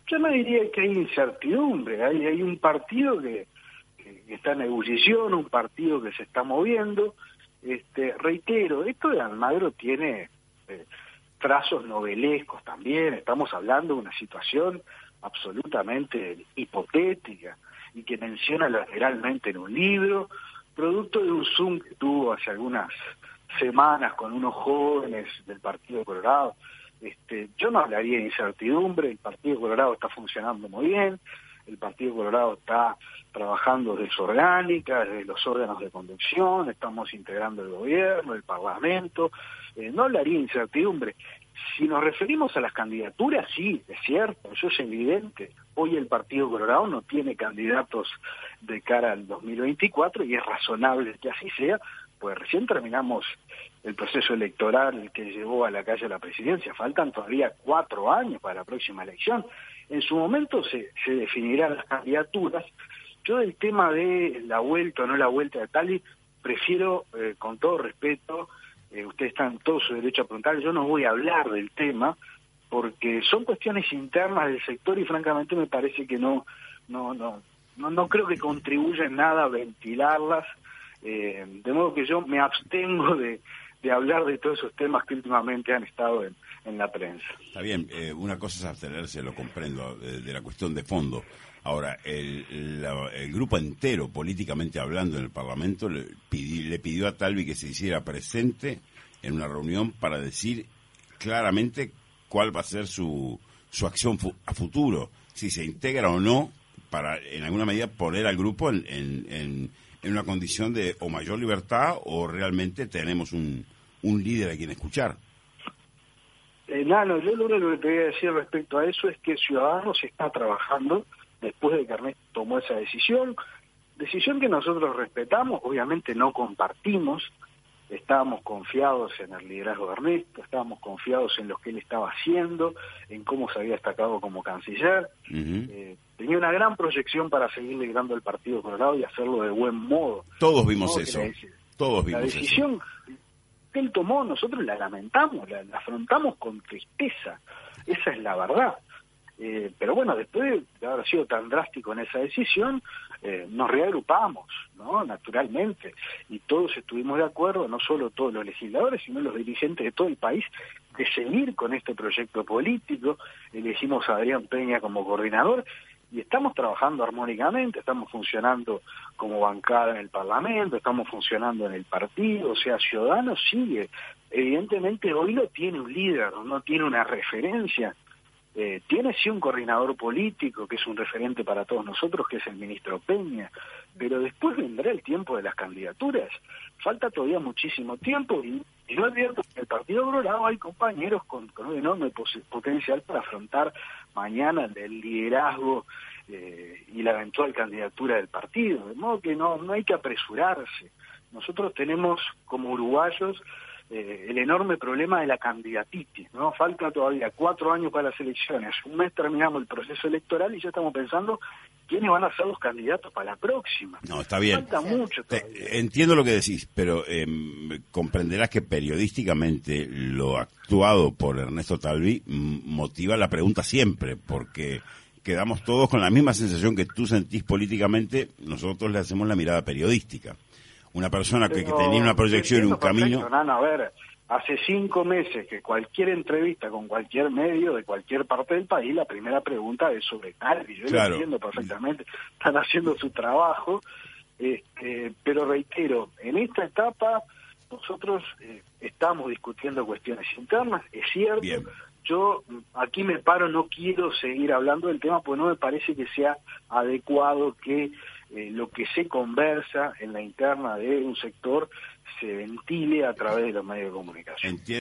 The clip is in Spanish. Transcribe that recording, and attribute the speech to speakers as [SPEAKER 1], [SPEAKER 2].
[SPEAKER 1] Yo no diría que hay incertidumbre, hay un partido que está en ebullición, un partido que se está moviendo. Reitero, esto de Almagro tiene trazos novelescos también, estamos hablando de una situación absolutamente hipotética y que menciona lateralmente en un libro, producto de un Zoom que tuvo hace algunas semanas con unos jóvenes del Partido Colorado. Yo no hablaría de incertidumbre, el Partido Colorado está funcionando muy bien, el Partido Colorado está trabajando desde su orgánica, desde los órganos de conducción, estamos integrando el gobierno, el Parlamento, no hablaría de incertidumbre. Si nos referimos a las candidaturas, sí, es cierto, eso es evidente. Hoy el Partido Colorado no tiene candidatos de cara al 2024 y es razonable que así sea, pues recién terminamos el proceso electoral que llevó a la calle a la presidencia. Faltan todavía 4 años para la próxima elección. En su momento se definirán las candidaturas. Yo del tema de la vuelta o no la vuelta de Talvi, prefiero, con todo respeto, ustedes están en todo su derecho a preguntar, yo no voy a hablar del tema, porque son cuestiones internas del sector y francamente me parece que no creo que contribuya en nada a ventilarlas, de modo que yo me abstengo de hablar de todos esos temas que últimamente han estado en la prensa.
[SPEAKER 2] Está bien, una cosa es abstenerse, lo comprendo, de la cuestión de fondo. Ahora, el grupo entero, políticamente hablando, en el Parlamento, le pidió a Talvi que se hiciera presente en una reunión para decir claramente cuál va a ser su acción a futuro, si se integra o no, para en alguna medida poner al grupo en una condición de o mayor libertad o realmente tenemos un líder a quien escuchar.
[SPEAKER 1] Nano, yo lo único que te voy a decir respecto a eso es que Ciudadanos está trabajando después de que Ernesto tomó esa decisión que nosotros respetamos, obviamente no compartimos, estábamos confiados en el liderazgo de Ernesto, estábamos confiados en lo que él estaba haciendo, en cómo se había destacado como canciller, tenía una gran proyección para seguir liderando el Partido Colorado y hacerlo de buen modo.
[SPEAKER 2] Todos vimos eso, todos vimos
[SPEAKER 1] la decisión que él tomó, nosotros la lamentamos, la afrontamos con tristeza, esa es la verdad. Pero bueno, después de haber sido tan drástico en esa decisión, nos reagrupamos, ¿no? Naturalmente, y todos estuvimos de acuerdo, no solo todos los legisladores, sino los dirigentes de todo el país, de seguir con este proyecto político. Elegimos a Adrián Peña como coordinador y estamos trabajando armónicamente, estamos funcionando como bancada en el Parlamento, estamos funcionando en el partido, o sea, Ciudadanos sigue. Evidentemente hoy no tiene un líder, no tiene una referencia. Tiene sí un coordinador político que es un referente para todos nosotros, que es el ministro Peña, pero después vendrá el tiempo de las candidaturas. Falta todavía muchísimo tiempo y yo advierto que en el Partido Colorado hay compañeros con un enorme potencial para afrontar mañana el liderazgo y la eventual candidatura del partido, de modo que no hay que apresurarse. Nosotros tenemos como uruguayos el enorme problema de la candidatitis, ¿no? Falta todavía 4 años para las elecciones, un mes terminamos el proceso electoral y ya estamos pensando quiénes van a ser los candidatos para la próxima.
[SPEAKER 2] No, está bien.
[SPEAKER 1] Falta mucho todavía.
[SPEAKER 2] Entiendo lo que decís, pero comprenderás que periodísticamente lo actuado por Ernesto Talvi motiva la pregunta siempre, porque quedamos todos con la misma sensación que tú sentís políticamente, nosotros le hacemos la mirada periodística. Una persona que tenía una proyección y un camino...
[SPEAKER 1] A ver, hace 5 meses que cualquier entrevista con cualquier medio de cualquier parte del país, la primera pregunta es sobre Talvi. Yo lo entiendo perfectamente, están haciendo su trabajo, pero reitero, en esta etapa nosotros estamos discutiendo cuestiones internas, es cierto.
[SPEAKER 2] Bien.
[SPEAKER 1] Yo aquí me paro, no quiero seguir hablando del tema porque no me parece que sea adecuado que lo que se conversa en la interna de un sector se ventile a través de los medios de comunicación.